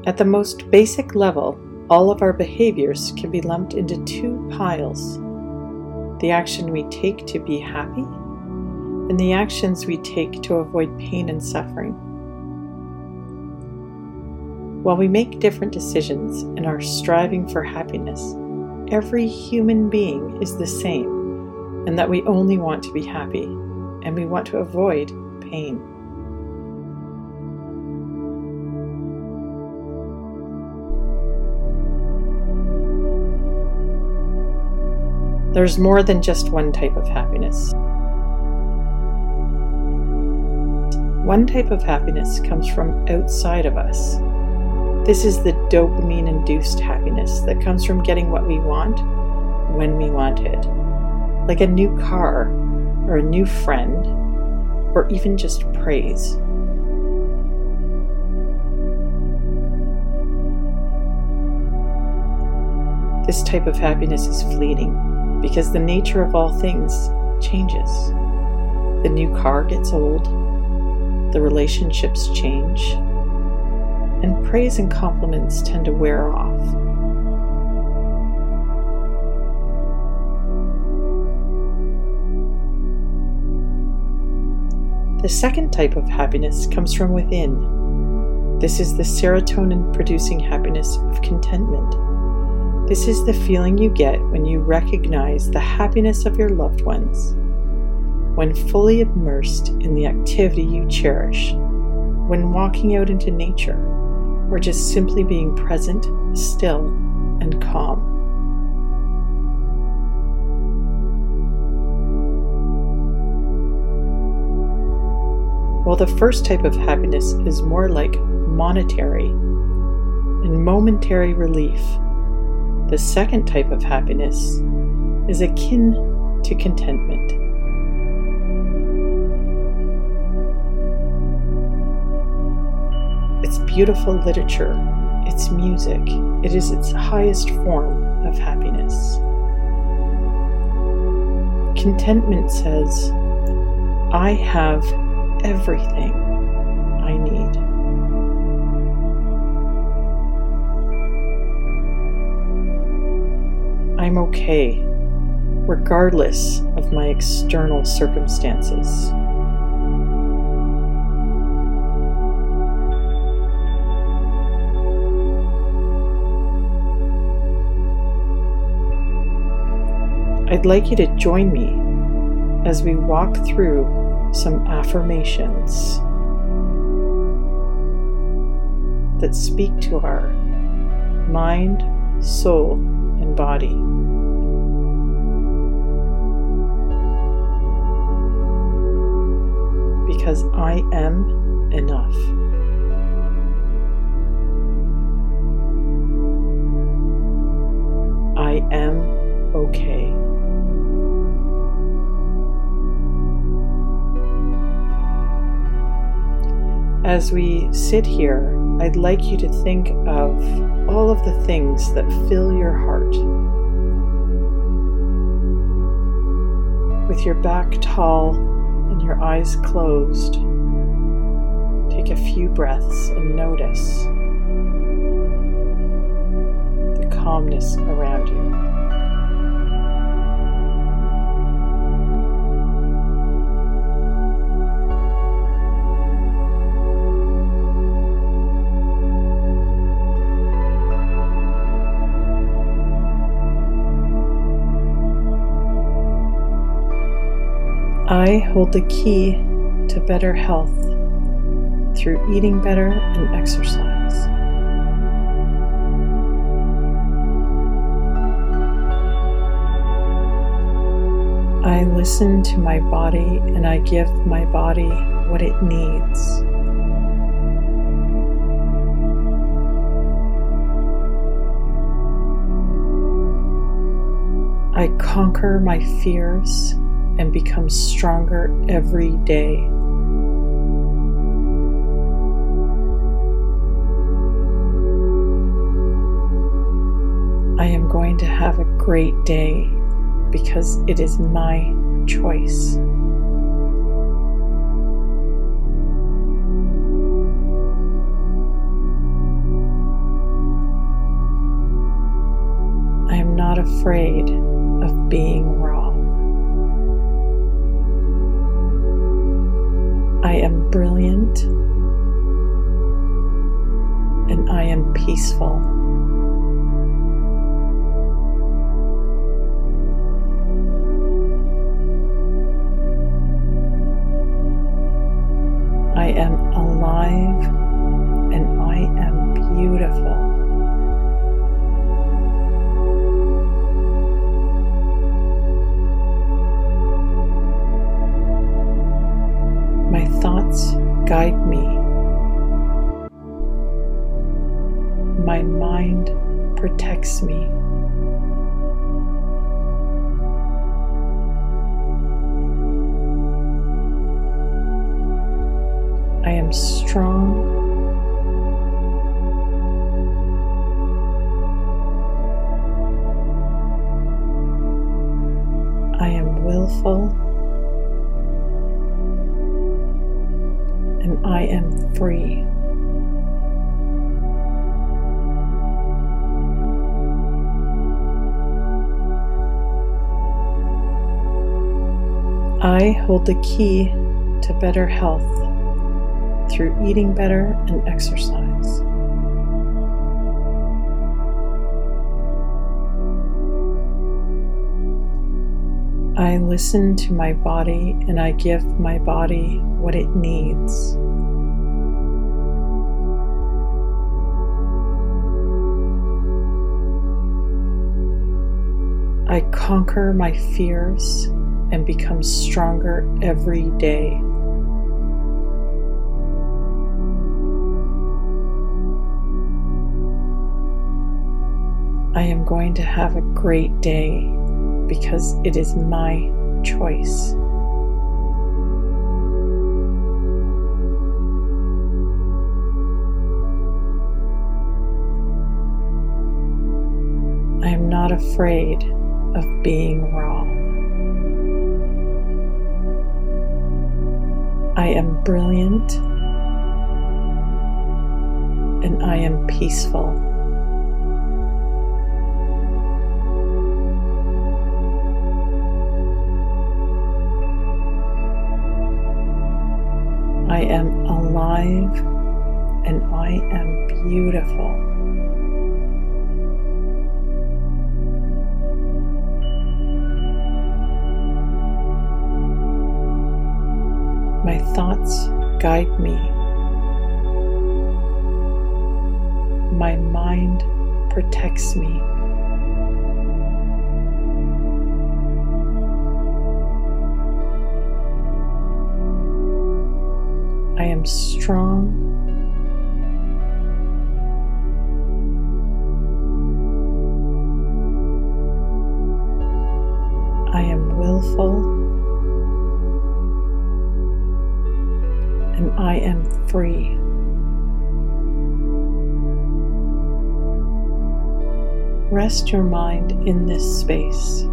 At the most basic level, all of our behaviors can be lumped into two piles: the action we take to be happy and the actions we take to avoid pain and suffering. While we make different decisions and are striving for happiness, every human being is the same, and that we only want to be happy, and we want to avoid pain. There's more than just one type of happiness. One type of happiness comes from outside of us. This is the dopamine-induced happiness that comes from getting what we want when we want it, like a new car or a new friend, or even just praise. This type of happiness is fleeting because the nature of all things changes. The new car gets old, the relationships change, and praise and compliments tend to wear off. The second type of happiness comes from within. This is the serotonin-producing happiness of contentment. This is the feeling you get when you recognize the happiness of your loved ones, when fully immersed in the activity you cherish, when walking out into nature, or just simply being present, still, and calm. While the first type of happiness is more like monetary and momentary relief, the second type of happiness is akin to contentment. It's beautiful literature, it's music, it is its highest form of happiness. Contentment says, I have everything I need. I'm okay, regardless of my external circumstances. I'd like you to join me as we walk through some affirmations that speak to our mind, soul, and body. Because I am enough. I am okay. As we sit here, I'd like you to think of all of the things that fill your heart. With your back tall and your eyes closed, take a few breaths and notice the calmness around you. I hold the key to better health through eating better and exercise. I listen to my body and I give my body what it needs. I conquer my fears and become stronger every day. I am going to have a great day because it is my choice. afraid of being wrong. I am brilliant and I am peaceful. I am alive and I am beautiful. My thoughts guide me. My mind protects me. I am strong I am willful and I am free. I hold the key to better health through eating better and exercise. I listen to my body and I give my body what it needs. I conquer my fears and become stronger every day. I am going to have a great day because it is my choice. I am not afraid of being wrong. I am brilliant and I am peaceful. I am alive and I am beautiful. My thoughts guide me. My mind protects me. I am strong I am willful and I am free. Rest your mind in this space.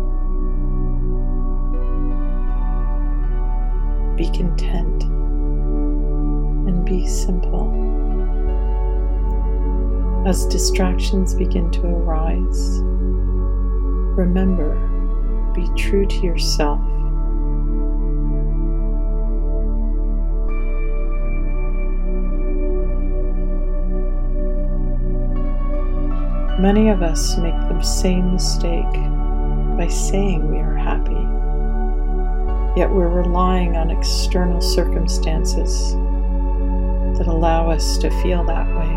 Be content and be simple. As distractions begin to arise, remember, be true to yourself. Many of us make the same mistake by saying we are happy, yet we're relying on external circumstances that allow us to feel that way.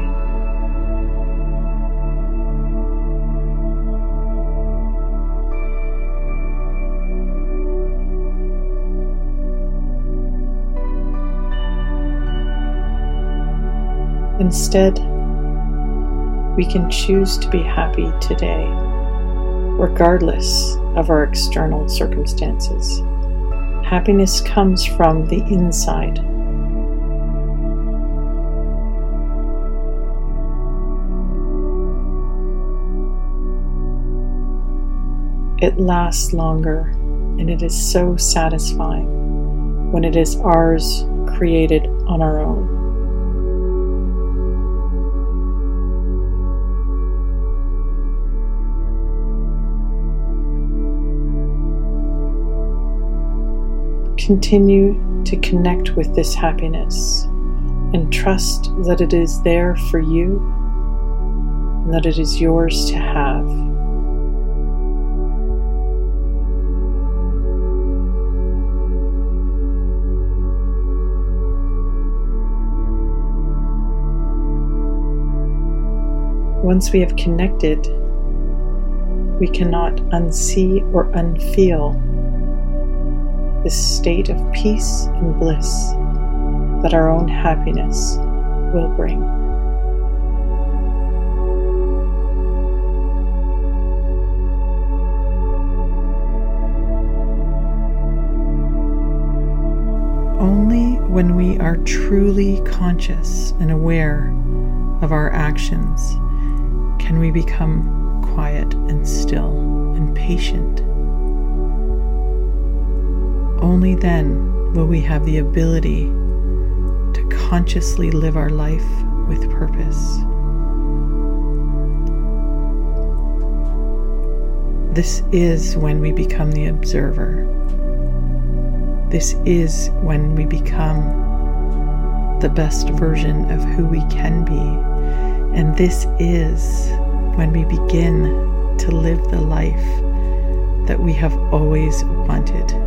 Instead, we can choose to be happy today, regardless of our external circumstances. Happiness comes from the inside. It lasts longer, and it is so satisfying when it is ours, created on our own. Continue to connect with this happiness and trust that it is there for you and that it is yours to have. Once we have connected, we cannot unsee or unfeel this state of peace and bliss that our own happiness will bring. Only when we are truly conscious and aware of our actions can we become quiet and still and patient. Only then will we have the ability to consciously live our life with purpose. This is when we become the observer. This is when we become the best version of who we can be. And this is when we begin to live the life that we have always wanted.